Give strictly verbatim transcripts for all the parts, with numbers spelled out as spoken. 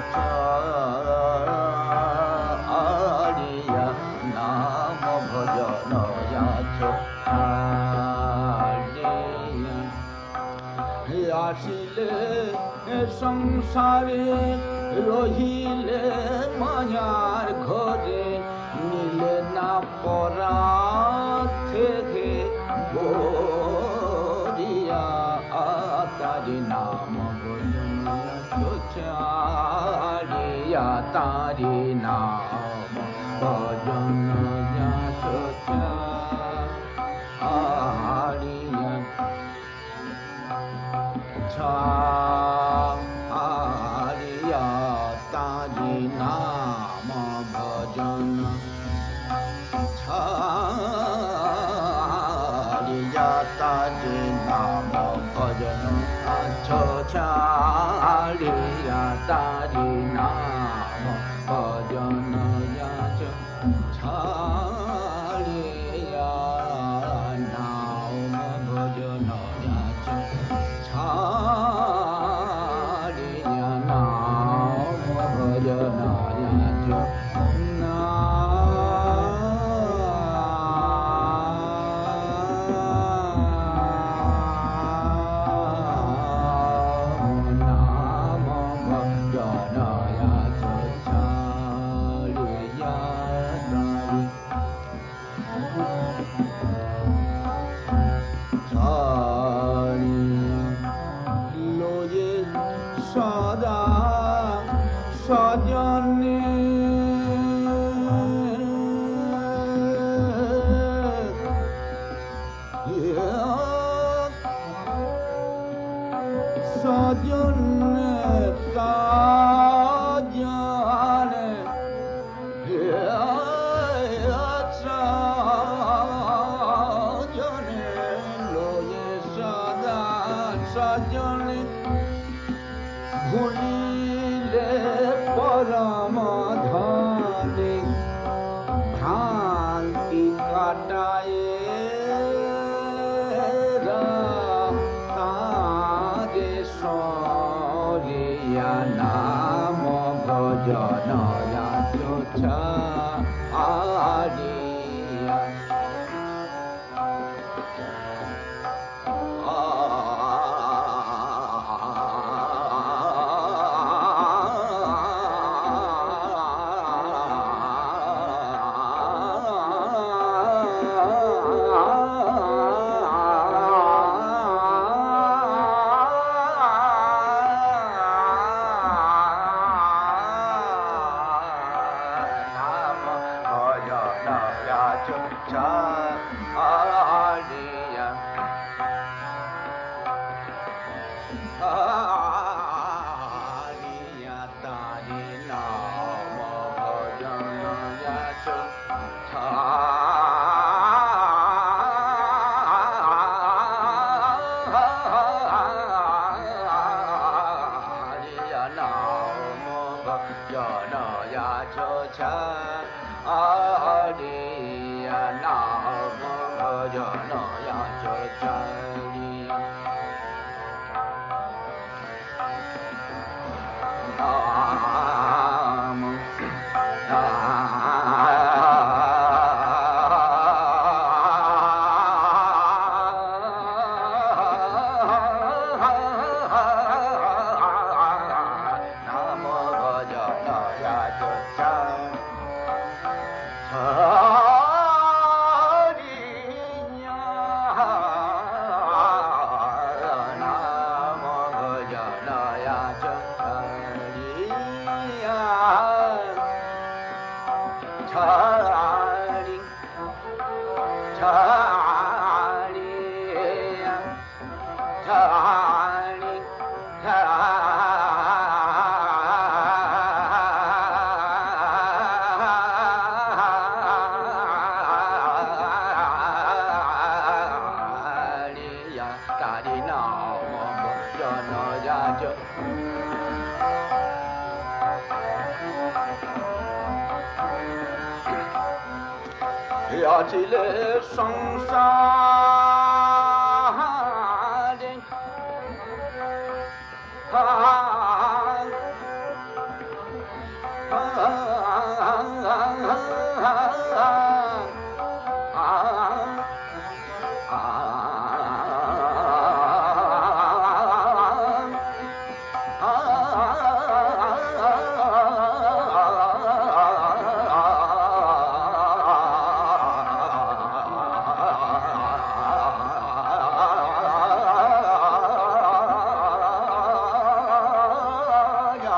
ছাড়িয়া নাম ভজন যাচ ছাড়িয়া আসিলে সংসারে রহিলে মায়ার ঘরে নিলে না পরা থেকে বরিয়া তারি নাম ভজন ছাড়িয়া তারি নাম ভজন যাচ ছাড়িয়া ছাড়িয়া তারি নাম ভজন ছাড়িয়া তারি নাম ভজন ছাড়িয়া তারি নাম ভজন যাচ ছাড়িয়া নাম ভজন যাচ ছাড়িয়া নাম ভজন যাচ সদা সজনে সজনে কাজনে সজনে লোয়ে সদা সজনে ভুলিলে পরম ধনে ভ্রান্তি কাটায়ে তারে সরিয়া নাম ভজন যাচ ছাড়িয়া ছাড়িয়া ছাড়িয়া তারি নাম ভজন যাচ ছাড়িয়া নাম ভজন যাচ ছাড়িয়া নাম ভজন যাচ ছাড়িয়া নাম নাম ভজন যাচ ছাড়িয়া নাম ভজন যাচ ছাড়িয়া ছাড়ি ছাড়িয়া ছাড়ি ছাড়িয়া তারি নাম ভজন যাচ আছিলে সংসারে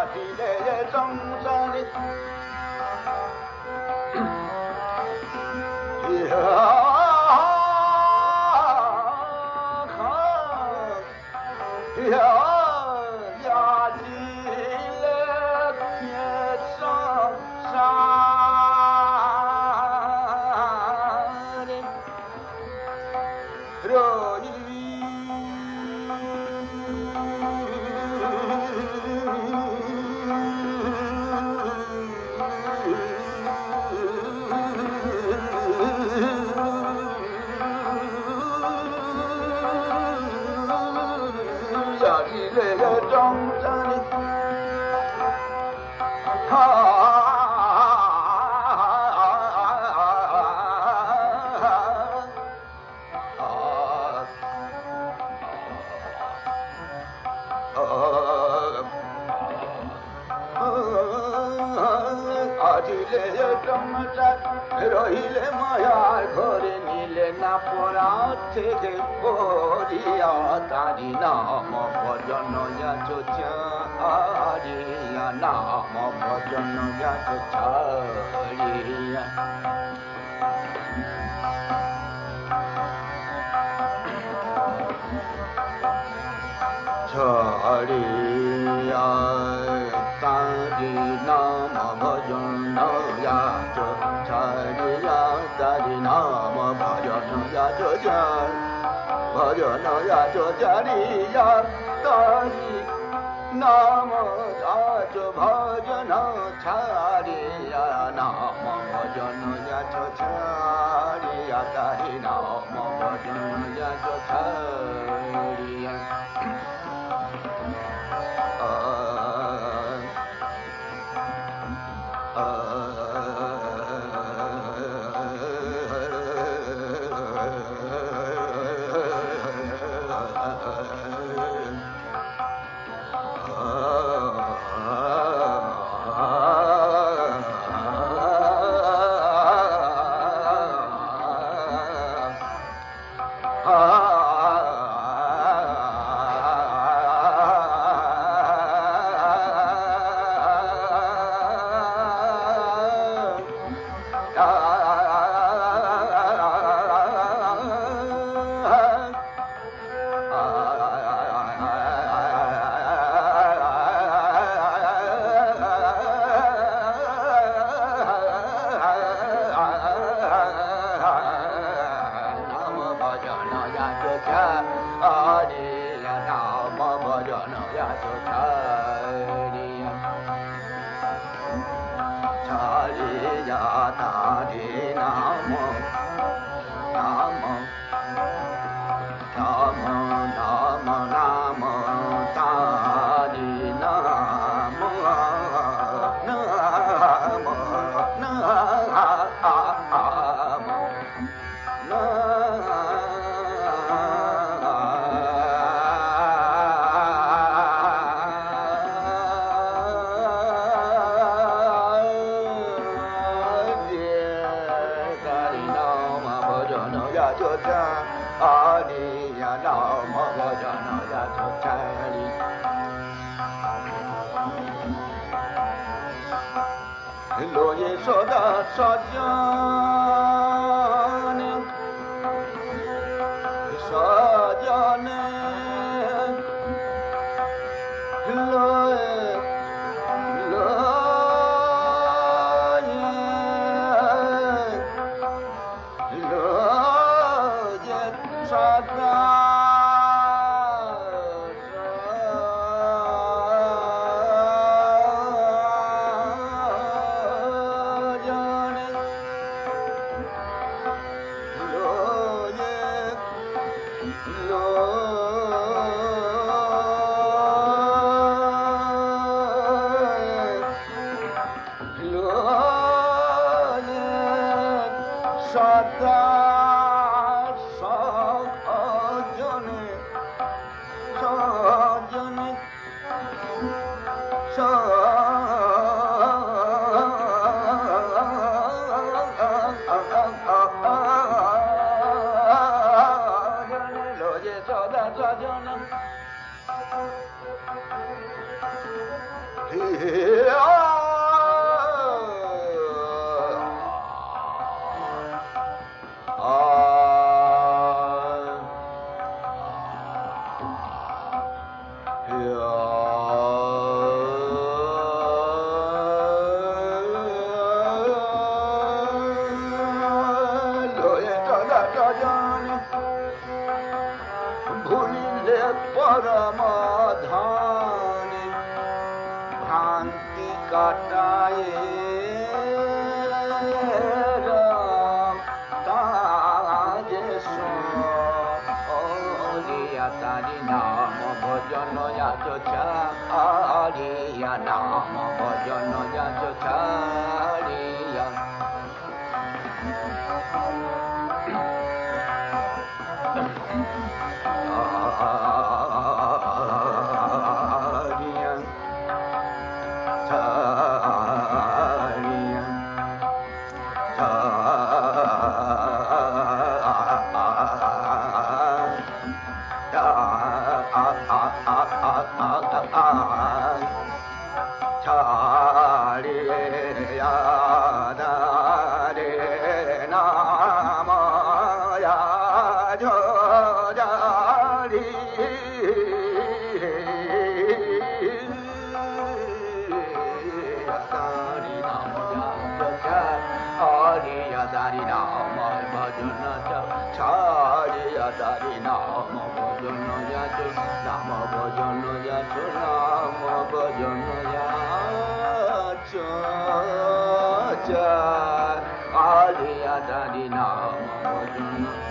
아디레의 정산이 রহিলে মায়ার ঘরে নিলে না পড়া থেকে পড়িয়া তারি নাম ভজন ছাড়িয়া নাম ভজন ছাড়িয়া ছাড়িয়া তারি নাম ভজন ছাড়িয়া তারি নাম ভজন ভজন ছাড়িয়া তারি নাম ভজন ছাড়িয়া নাম ভজন ছাড়িয়া তারি নাম ভজন ছাড়িয়া परमाधानी भ्रांति काटाए राम ताजे सोलिया तारी नाम भजन याच छाड़िया नाम भजन याच छाड़िया Dari nama bhajana chariya dari nama bhajana yacho nama bhajana yacho nama bhajana yacho chariya dari nama bhajana